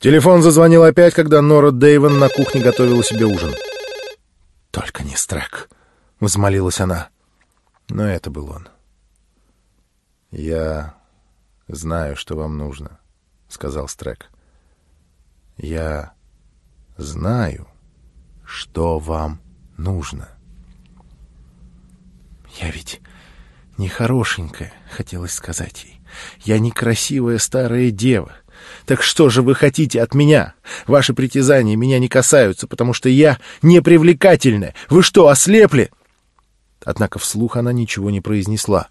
Телефон зазвонил опять, когда Нора Дэйвон на кухне готовила себе ужин. «Только не Стрек», — взмолилась она. Но это был он. «Я знаю, что вам нужно», — сказал Стрек. «Я знаю, что вам нужно». «Я ведь не хорошенькая», — хотелось сказать ей. «Я некрасивая старая дева. Так что же вы хотите от меня? Ваши притязания меня не касаются, потому что я непривлекательная. Вы что, ослепли?» Однако вслух она ничего не произнесла.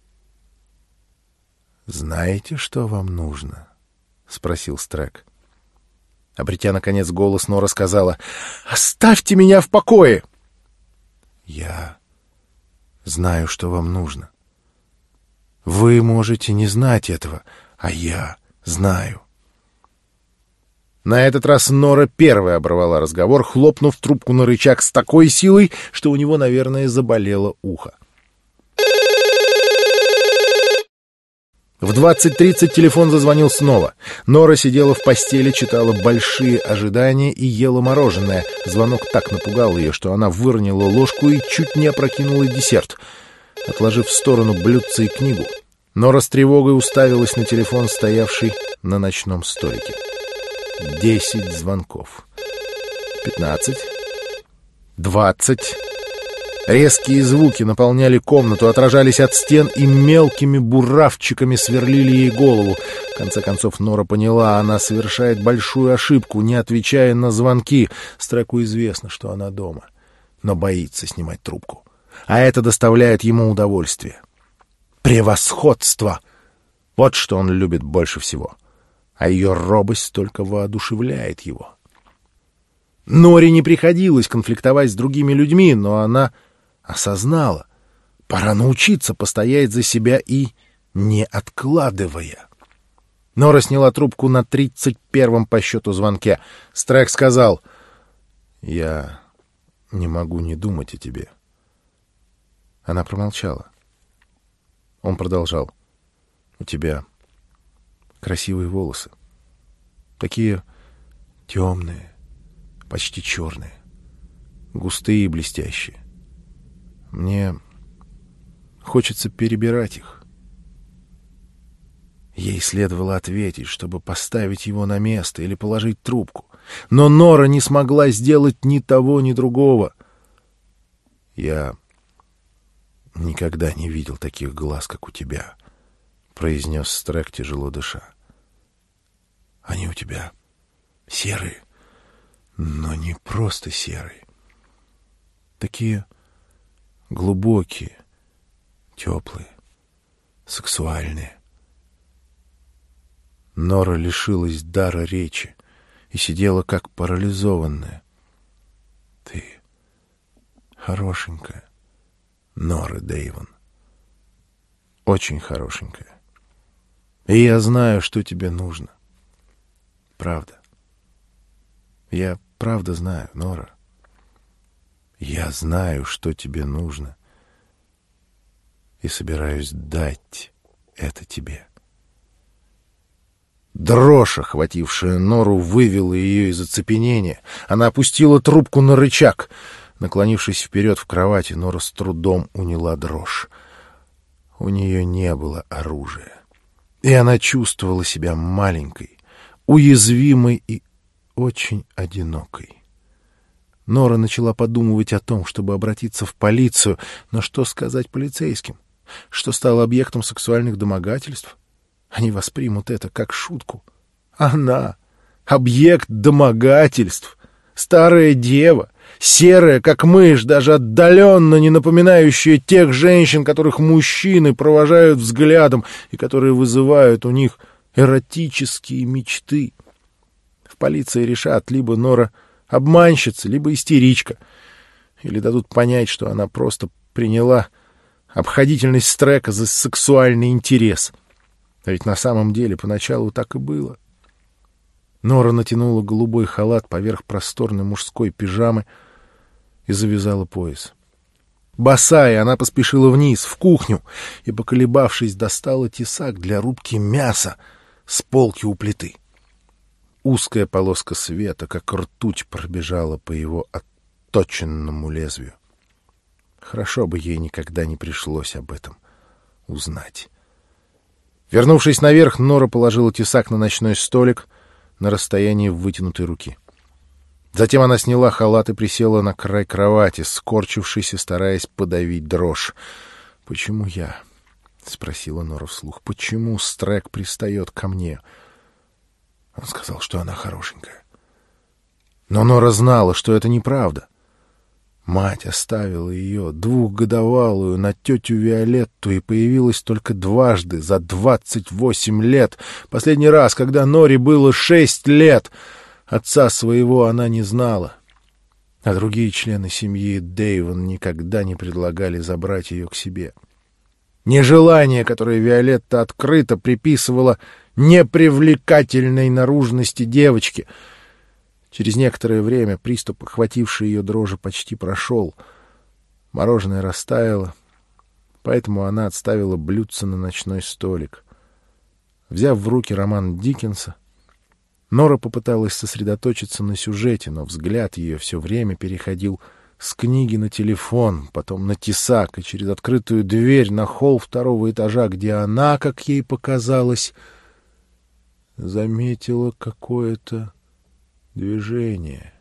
«Знаете, что вам нужно?» — спросил Стрек. Обретя, наконец, голос, Нора сказала: «Оставьте меня в покое!» «Я знаю, что вам нужно. Вы можете не знать этого, а я знаю». На этот раз Нора первая оборвала разговор, хлопнув трубку на рычаг с такой силой, что у него, наверное, заболело ухо. В 20:30 телефон зазвонил снова. Нора сидела в постели, читала «Большие ожидания» и ела мороженое. Звонок так напугал ее, что она выронила ложку и чуть не опрокинула десерт. Отложив в сторону блюдце и книгу, Нора с тревогой уставилась на телефон, стоявший на ночном столике. 10 звонков. 15. 20. Резкие звуки наполняли комнату, отражались от стен и мелкими буравчиками сверлили ей голову. В конце концов Нора поняла, она совершает большую ошибку, не отвечая на звонки. Стреку известно, что она дома, но боится снимать трубку. А это доставляет ему удовольствие. Превосходство! Вот что он любит больше всего. А ее робость только воодушевляет его. Норе не приходилось конфликтовать с другими людьми, но она осознала, пора научиться постоять за себя и не откладывая. Нора сняла трубку на 31-м по счету звонке. Стрек сказал: «Я не могу не думать о тебе». Она промолчала. Он продолжал: «У тебя красивые волосы, такие темные, почти черные, густые и блестящие. Мне хочется перебирать их». Ей следовало ответить, чтобы поставить его на место или положить трубку. Но Нора не смогла сделать ни того, ни другого. «Я никогда не видел таких глаз, как у тебя», — произнес Стрек, тяжело дыша. «Они у тебя серые, но не просто серые. Такие глубокие, теплые, сексуальные». Нора лишилась дара речи и сидела как парализованная. «Ты хорошенькая, Нора Дэйвон, очень хорошенькая. И я знаю, что тебе нужно. Правда. Я правда знаю, Нора. Я знаю, что тебе нужно, и собираюсь дать это тебе». Дрожь, охватившая Нору, вывела ее из оцепенения. Она опустила трубку на рычаг. Наклонившись вперед в кровати, Нора с трудом уняла дрожь. У нее не было оружия, и она чувствовала себя маленькой, уязвимой и очень одинокой. Нора начала подумывать о том, чтобы обратиться в полицию, но что сказать полицейским? Что стало объектом сексуальных домогательств? Они воспримут это как шутку. Она — объект домогательств, старая дева, серая, как мышь, даже отдаленно не напоминающая тех женщин, которых мужчины провожают взглядом и которые вызывают у них эротические мечты. В полиции решат, либо Нора обманщица, либо истеричка, или дадут понять, что она просто приняла обходительность Стрека за сексуальный интерес. А ведь на самом деле поначалу так и было. Нора натянула голубой халат поверх просторной мужской пижамы и завязала пояс. Босая, она поспешила вниз, в кухню, и, поколебавшись, достала тесак для рубки мяса с полки у плиты. узкая полоска света, как ртуть, пробежала по его отточенному лезвию. Хорошо бы ей никогда не пришлось об этом узнать. Вернувшись наверх, Нора положила тесак на ночной столик на расстоянии вытянутой руки. Затем она сняла халат и присела на край кровати, скорчившись и стараясь подавить дрожь. «Почему я?» — спросила Нора вслух. «Почему Стрэг пристает ко мне?» Он сказал, что она хорошенькая. Но Нора знала, что это неправда. Мать оставила ее, 2-годовалую, на тетю Виолетту и появилась только дважды за 28 лет. Последний раз, когда Норе было 6 лет. Отца своего она не знала. А другие члены семьи Дэйвон никогда не предлагали забрать ее к себе. Нежелание, которое Виолетта открыто приписывала непривлекательной наружности девочки. Через некоторое время приступ, охвативший ее дрожи, почти прошел. Мороженое растаяло, поэтому она отставила блюдце на ночной столик. Взяв в руки роман Диккенса, Нора попыталась сосредоточиться на сюжете, но взгляд ее все время переходил с книги на телефон, потом на тесак и через открытую дверь на холл 2-го этажа, где она, как ей показалось, заметила какое-то движение.